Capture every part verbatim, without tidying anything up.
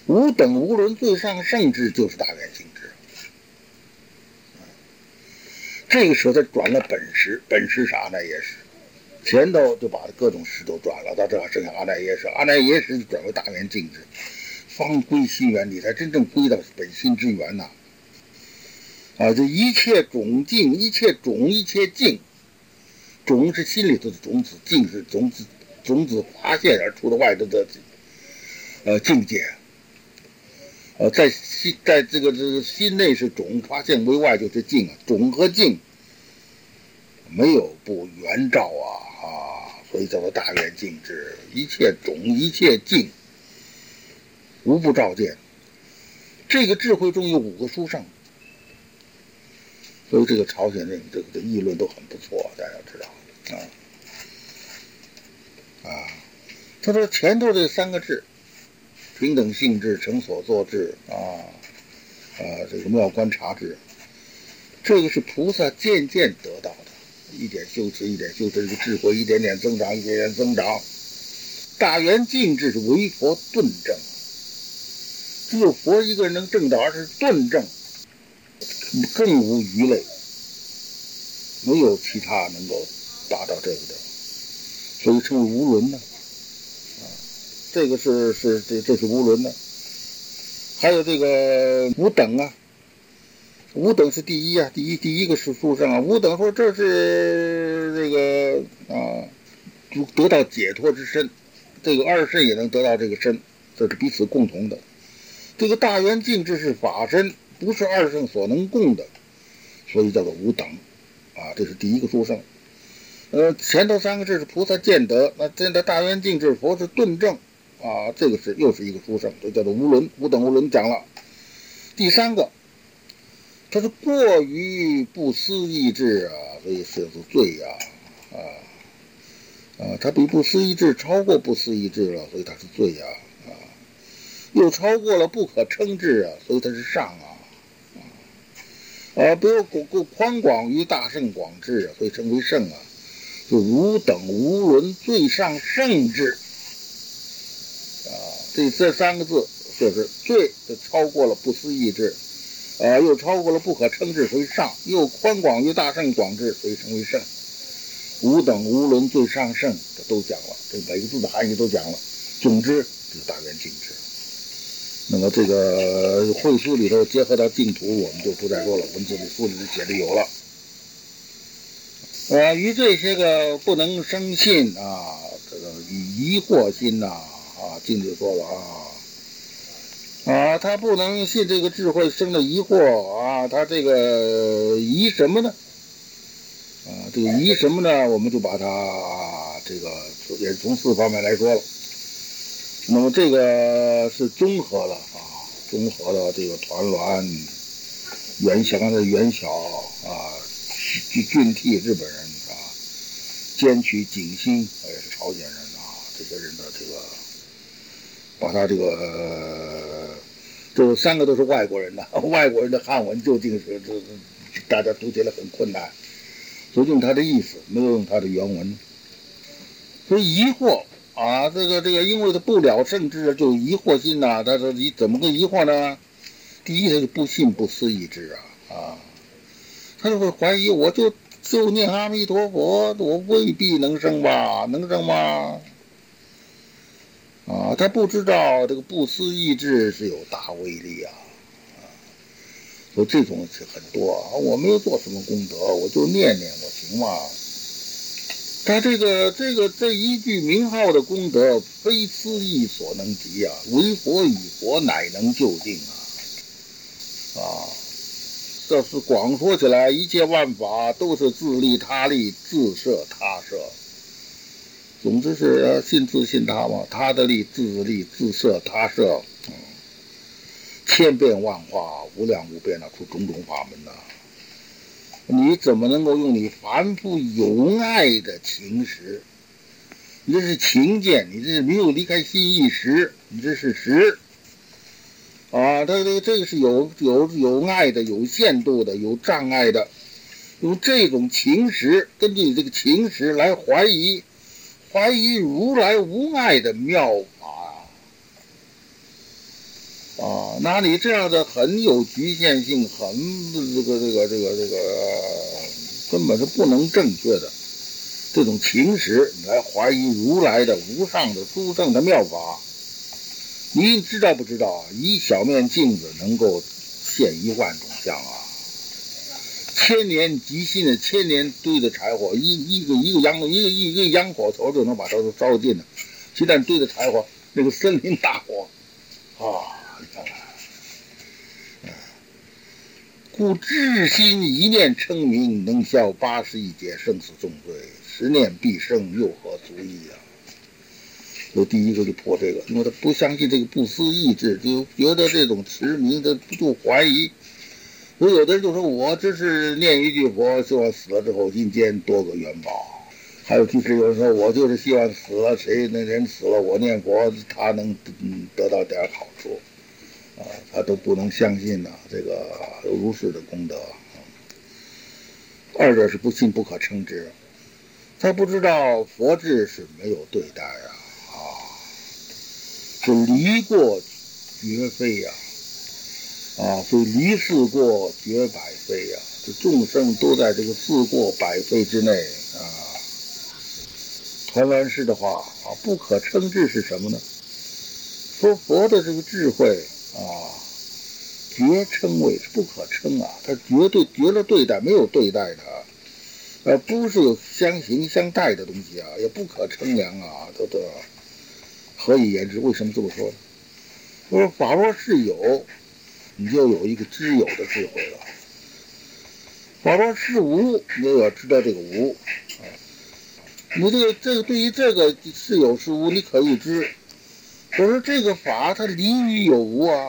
无等无伦最上圣智就是大圆净智。这个时候他转了本师，本师是阿赖耶识，前头就把各种识都转了，到这剩下阿赖耶识，阿赖耶识就转为大圆净智，方归心源，你才真正归到本心之源呐、啊！啊，这一切种净，一切种，一切净，种是心里头的种子，净是种子，种子发现而出的外头的呃境界。呃，在心，在这个这个心内是种，发现为外就是净啊，种和净没有不圆照啊啊，所以叫做大圆净智，一切种一切净无不照见。这个智慧中有五个殊胜，所以这个朝鲜人这个这议论都很不错，大家要知道啊啊。他说前头这三个智。平等性质、成所作智啊，啊，这个妙观察智，这个是菩萨渐渐得到的，一点修持，一点修持，这个智慧一点点增长，一点点增长。大圆净智是唯佛顿证，只有佛一个人能证到，而是顿证，更无余类，没有其他能够达到这个的，所以称为无伦呢。这个是是这这是无伦的，还有这个无等啊，无等是第一啊，第一第一个是殊胜啊。无等说这是这个啊，得到解脱之身，这个二圣也能得到这个身，这是彼此共同的。这个大圆净智是法身，不是二圣所能供的，所以叫做无等啊，这是第一个殊胜。呃，前头三个字是菩萨见得，那见得大圆净智，佛是顿证。啊，这个是又是一个殊胜，这叫做无伦，无等无伦讲了。第三个，它是过于不思议智啊，所以是罪呀，啊啊，它比不思议智超过不思议智了，所以它是罪呀，啊，又超过了不可称智啊，所以它是上啊，啊，不要够够宽广于大圣广智啊，所以称为圣啊，就如等无伦最上圣智。这这三个字就是最超过了不思议智，呃，又超过了不可称智，所以上；又宽广于大圣广智，所以称为圣。无等无伦最上圣，这都讲了，这每个字的含义都讲了。总之，这是大圆净智。那么这个会书里头结合到净土，我们就不再说了，文字里书里写的有了。呃，于这些个不能生信啊，这个疑惑心呐、啊。啊，净智说了啊，啊，他不能信这个智慧生的疑惑啊，他这个疑什么呢？啊，这个疑什么呢？我们就把它、啊、这个也是从四方面来说了。那么这个是综合了啊，综合了这个团栾、袁祥的袁晓啊，俊替日本人啊，兼取景兴也是朝鲜人啊，这些人的这个。把他这个、呃、这三个都是外国人的，外国人的汉文究竟是这大家读起来很困难，所以用他的意思，没有用他的原文。所以疑惑啊，这个这个，因为他不了圣智，就疑惑心呐、啊。他说你怎么个疑惑呢？第一，他是不信不思议智啊啊，他就会怀疑，我就就念阿弥陀佛，我未必能生吧？能生吗？啊，他不知道这个不思议智是有大威力啊，啊，所以这种是很多啊。我没有做什么功德，我就念念，我行吗？他这个这个这一句名号的功德，非思议所能及啊，唯佛与佛乃能究竟啊，啊，这是广说起来，一切万法都是自利他利，自摄他摄。总之是信自信他嘛，他的利自利，自摄他摄，嗯，千变万化，无量无边的出种种法门呐、啊。你怎么能够用你凡夫有爱的情识？你这是情见，你这是没有离开心意识，你这是识啊！他这个这个是有有有爱的，有限度的，有障碍的，用这种情识，根据这个情识来怀疑。怀疑如来无碍的妙法， 啊，那你这样的很有局限性，很这个这个这个这个根本是不能正确的这种情实来怀疑如来的无上的殊胜的妙法。你知道不知道啊？一小面镜子能够现一万种相啊！千年积心的千年堆的柴火，一一个一个洋一个一个洋火头就能把它都烧尽了。鸡蛋堆的柴火，那个森林大火啊！你看看，故至心一念称名，能消八十亿劫生死重罪，十念必生，又何足矣啊！所以第一个就破这个，因为他不相信这个不思意志，就觉得这种持名他就怀疑。所以有的人就说我这是念一句佛，希望死了之后阴间多个元宝。还有其实有人说我就是希望死了，谁那人死了我念佛，他能得到点好处啊，他都不能相信呐、啊，这个如是的功德。二者是不信不可称之，他不知道佛智是没有对待啊。是离过绝非呀、啊，啊，所以离四过绝百非呀、啊，这众生都在这个四过百非之内啊。传完世的话啊，不可称智是什么呢？说佛的这个智慧啊，绝称谓是不可称啊，他绝对绝了对待，没有对待的，呃，不是有相形相待的东西啊，也不可称量啊，都得。何以言之？为什么这么说呢？说法若是有，你就有一个知有的智慧了；法若是无，你就要知道这个无。啊，你这个这个对于这个是有是无，你可以知。可是这个法它离于有无啊，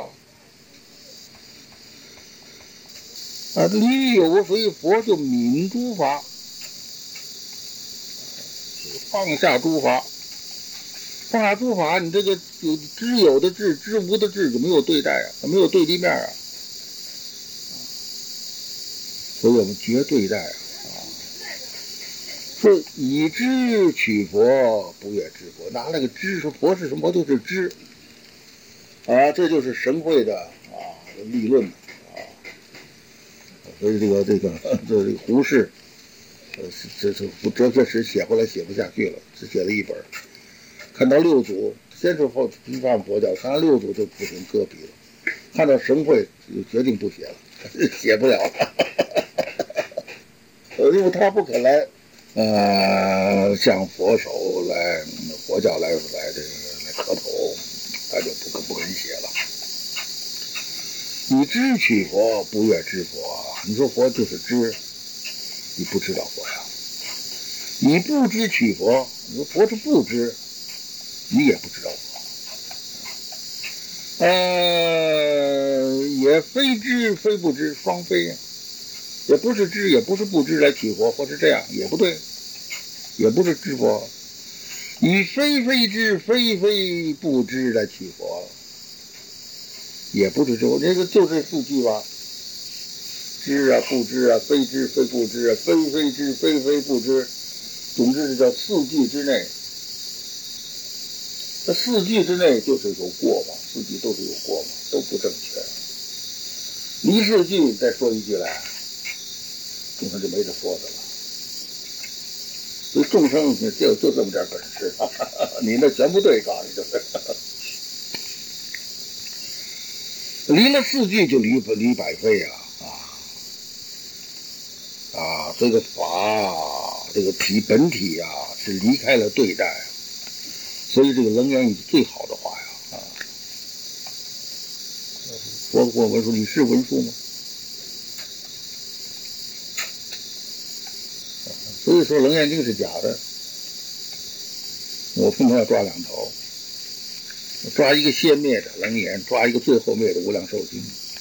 啊，离于有无，所以佛就泯诸法，放下诸法。放下诸法，你这个有知有的智，知无的智就没有对待啊，没有对立面啊，所以我们绝对待啊。说以知取佛，不越知佛，拿那个知说佛是什么，就是知啊，这就是神会的啊立论啊。所以这个这个这这个胡适，呃，这这哲学史写回来写不下去了，只写了一本。看到六祖，先是后批判佛教，看到六祖就不行搁笔了，看到神会就决定不写了，写不了了，因为他不肯来，呃，向佛手来佛教来来这个来磕头，他就不不肯写了。你知取佛，不越知佛，你说佛就是知，你不知道佛呀；你不知取佛，你说佛是不知。你也不知道我，呃，也非知非不知，双非，也不是知也不是不知来取佛，或是这样也不对，也不是知佛，以非非知非非不知来取佛，也不是知佛，这个就这四句吧，知啊不知啊，非知非不知啊，非非知非非不知，总之是叫四句之内。这四句之内就是有过嘛，四句都是有过嘛，都不正确。离四句再说一句来，众生就没得说的了。所以众生就就这么点本事，哈哈哈，你那全不对，告诉你就是。离了四句就离离百非啊啊啊！这个法这个体本体啊是离开了对待。所以这个楞严语是最好的话呀啊！我我文书，你是文书吗？所以说楞严经是假的，我为什么要抓两头？抓一个先灭的楞严，抓一个最后灭的无量寿经。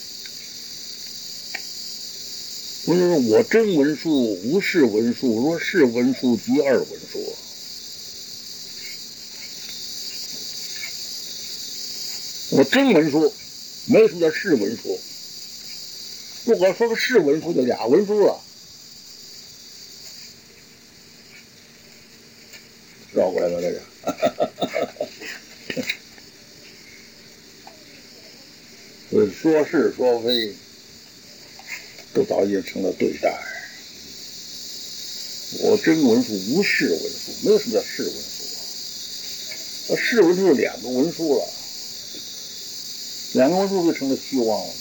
我说我真文书，无是文书，若是文书即二文书。我真文书，没说叫是文书。如果说个是文书，就俩文书了。绕过来了这个。 所以说是说非，都早已经成了对待。我真文书无是文书，没有什么叫是文书啊。那是文书是两个文书了，两个文书就成了虚妄了吗？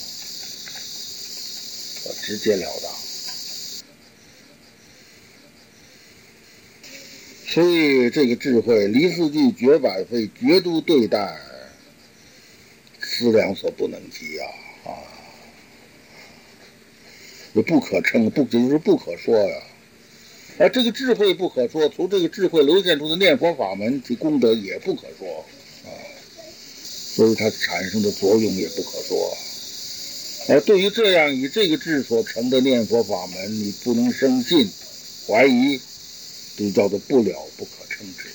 直截了当。所以这个智慧，离四句绝百非，绝都对待，思量所不能及啊啊！也不可称，不就是不可说呀。而这个智慧不可说，从这个智慧流现出的念佛法门其功德也不可说啊，所以它产生的作用也不可说。而对于这样以这个智所成的念佛法门，你不能生信怀疑，就叫做不了不可称之。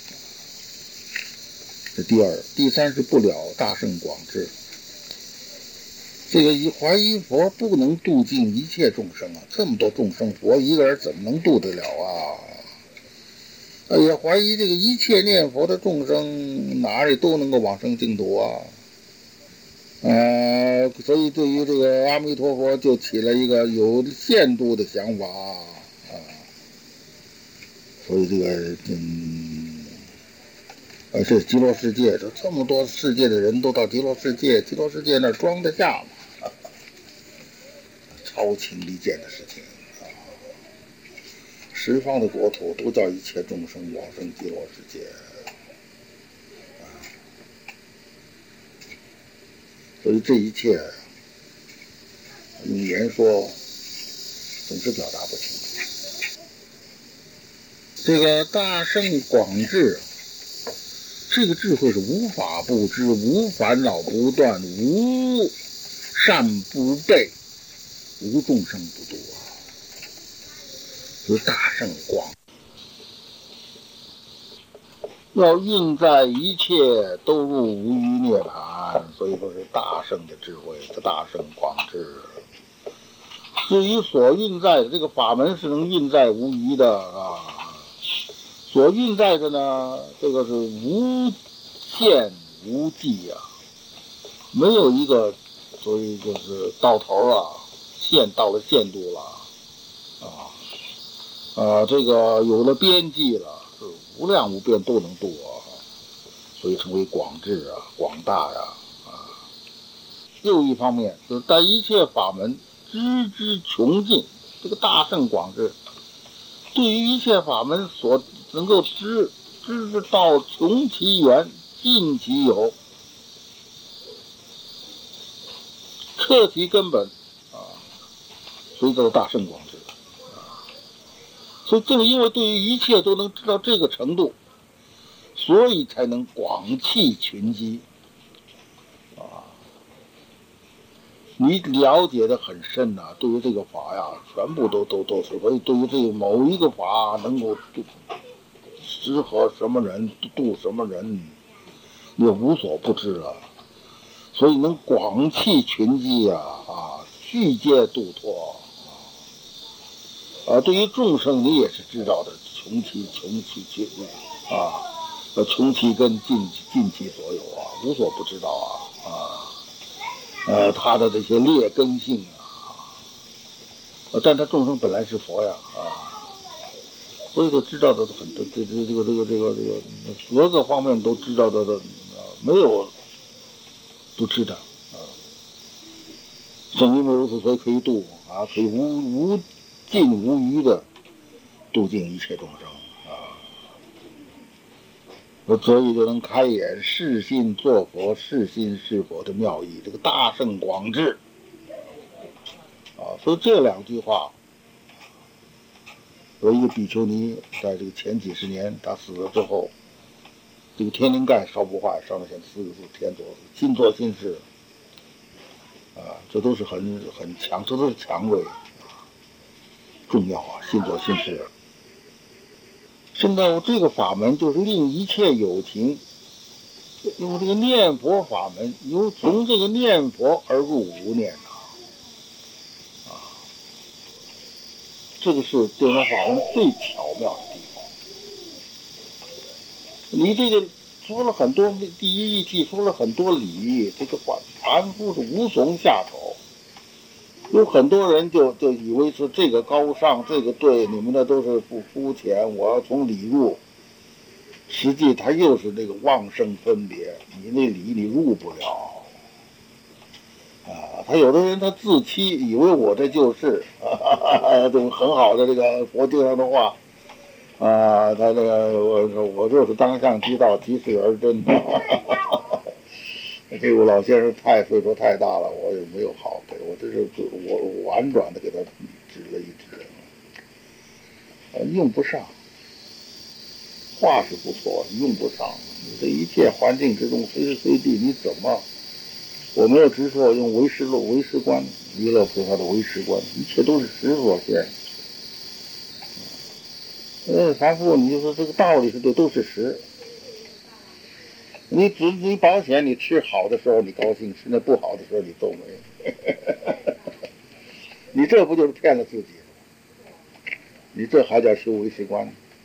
这第二，第三是不了大圣广智。这个怀疑佛不能度尽一切众生啊，这么多众生，佛一个人怎么能度得了啊？哎呀，怀疑这个一切念佛的众生哪里都能够往生净土啊？呃，所以对于这个阿弥陀佛就起了一个有限度的想法啊。所以这个嗯，而且极乐世界，这这么多世界的人都到极乐世界，极乐世界那儿装得下吗？超情离间的事情啊！十方的国土都叫一切众生往生极乐世界啊！所以这一切用言说总是表达不清楚。这个大圣广智，这个智慧是无法不知，无烦恼不断，无善不备，无众生不度啊！所以大圣广，要印在一切都入无余涅槃，所以说是大圣的智慧，这大圣广智。至于所印在的这个法门是能印在无余的啊，所印在的呢，这个是无限无际啊，没有一个，所以就是到头啊，限到了限度了啊。啊，这个有了边际了，是无量无边都能度啊，所以称为广智啊，广大呀啊。又一方面，就是在一切法门知之穷尽，这个大圣广智，对于一切法门所能够知知之道穷其源，尽其有，彻其根本啊，所以叫做大圣广智。所以正因为对于一切都能知道这个程度，所以才能广弃群机啊！你了解的很深呐、啊，对于这个法呀，全部都都都是。所以对于这个某一个法能够度适合什么人，度什么人，也无所不知了。所以能广弃群机啊啊，续皆度脱。啊，对于众生你也是知道的，穷其穷其尽啊，呃，穷其根，尽尽其所有啊，无所不知道啊啊，呃，他的这些劣根性啊，但他众生本来是佛呀啊，所以都知道的很多，这这这个这个这个这个各个方面都知道的的，没有不知道啊，正因为如此，所以可以度啊，可以无无。尽无余的度尽一切众生啊！所以就能开眼是心作佛，是心是佛的妙义，这个大圣广智啊！所以这两句话，有一个比丘尼在这个前几十年，他死了之后，这个天灵盖烧不坏，上面写四个字“天作心作心事”啊，这都是很很强，这都是强位。重要啊，心作心事。现在这个法门就是令一切有情，用这个念佛法门，由从这个念佛而入无念啊，啊，这个是这种法门最巧妙的地方。你这个说了很多第一义气，说了很多理，这个法法凡夫是无从下手。有很多人就就以为是这个高尚，这个对，你们的都是不肤浅，我要从理入。实际他又是那个妄生分别，你那理你入不了。啊，他有的人他自欺，以为我这就是这种很好的这个佛经上的话。啊，他这个我我就是当相即道，即事而真。这个老先生太岁数太大了，我也没有好给，我这是我婉转的给他指了一指，呃，用不上。话是不错，用不上。你这一切环境之中，随时随地你怎么？我没有执着用唯识论、唯识观，弥勒菩萨的唯识观，一切都是实所现。呃，凡夫，你就说这个道理是对，都是实。你只你保险，你吃好的时候你高兴，吃那不好的时候你皱眉。你这不就是骗了自己吗？你这还叫修唯识观？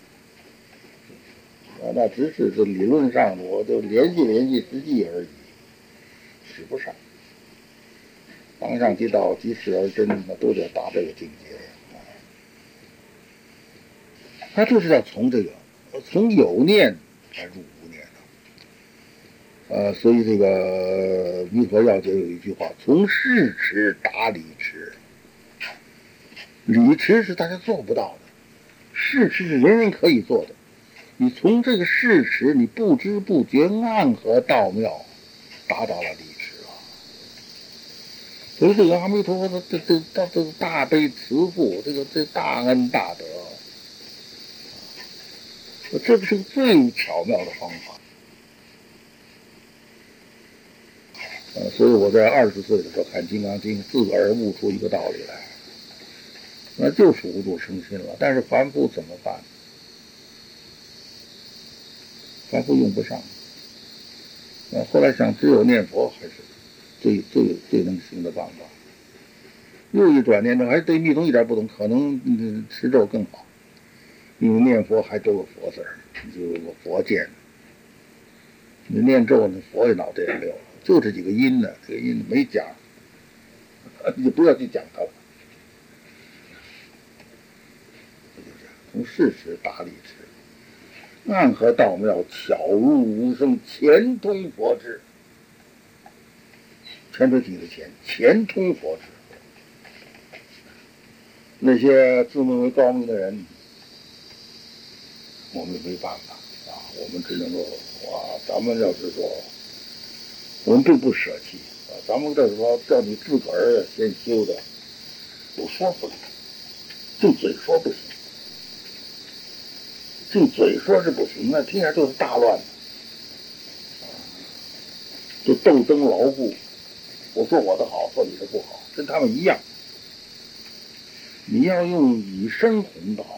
啊，那只是这理论上，我就联系联系实际而已，使不上。当上即道，即事而真，那都得达这个境界。他就是要从这个，从有念才入无念的。呃，所以这个弥陀要解有一句话：从事持达理持。理持是大家做不到的，事持是人人可以做的。你从这个事持，你不知不觉暗合道妙，达到了理持了。所以这个阿弥陀佛，这这这这大悲慈父，这个这大恩大德。这个是最巧妙的方法。呃，所以我在二十岁的时候看《金刚经》，自个儿悟出一个道理来，那就是无度生心了。但是凡夫怎么办？凡夫用不上。呃，后来想，只有念佛还是最最最能行的办法。又一转念，这还对密宗一点不懂，可能嗯持咒更好。因为念佛还都有佛字儿，就有个佛见。你念咒呢，佛也脑袋也没有，就这几个音呢，这个音没讲，你不要去讲它了。从事持达理持，暗合道妙，巧入无声，前通佛智。前头几个前，前通佛智。那些自认为高明的人，我们也没办法啊，我们只能够啊，咱们要是说，我们并不舍弃啊，咱们这时候叫你自个儿先修的，我说不了，净嘴说不行，净嘴说是不行，那听起来就是大乱的，就斗争牢固。我说我的好，说你的不好，跟他们一样。你要用以身弘道。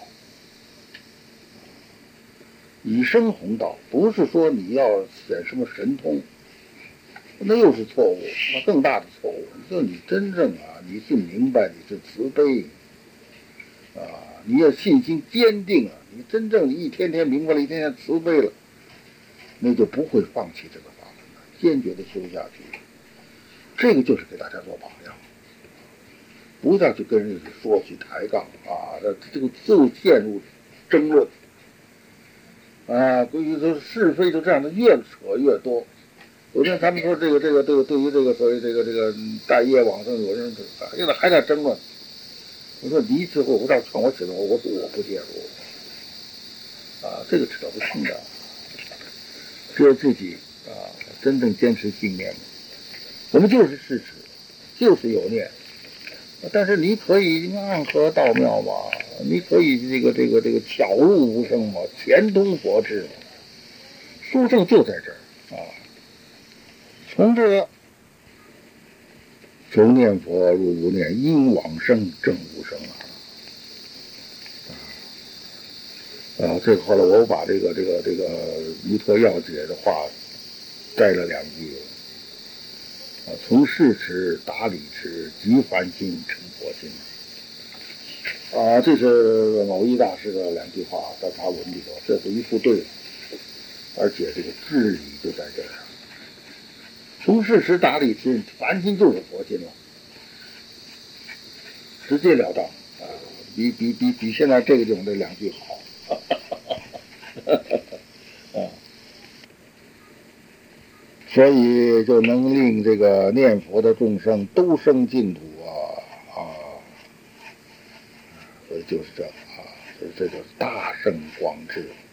以身弘道，不是说你要显什么神通，那又是错误，那更大的错误。就你真正啊，你是明白，你是慈悲啊，你要信心坚定啊，你真正你一天天明白了，一天天慈悲了，那就不会放弃这个法门了，坚决的修下去。这个就是给大家做榜样，不要去跟人去说去抬杠啊，这个就陷入争论。啊，关于说是非就这样的越扯越多。有天他们说这个这个这个对于这个所谓这个这个大业往生，有人现在还在争论。我说离之后，我让劝我写的，我说我不介入。啊，这个扯不清的。只有自己啊，真正坚持信念。我们就是事实，就是有念。但是你可以暗合道妙嘛，你可以这个这个这个巧入无声嘛，前通佛智嘛，殊胜就在这儿啊。从这个从念佛入无念，因往生证无生啊。啊，这个后来我把这个这个这个弥陀要解的话摘了两句。啊，从事持达理持，即凡心成佛心。啊，这是某一大师的两句话，在他文里头，这是一副对，而且这个智理就在这儿。 从事实达理心，凡心就是佛心了，直截了当啊，比比比比现在这种这两句好。啊，所以就能令这个念佛的众生都生净土啊啊！所以就是这啊，所以这就是大圣广智。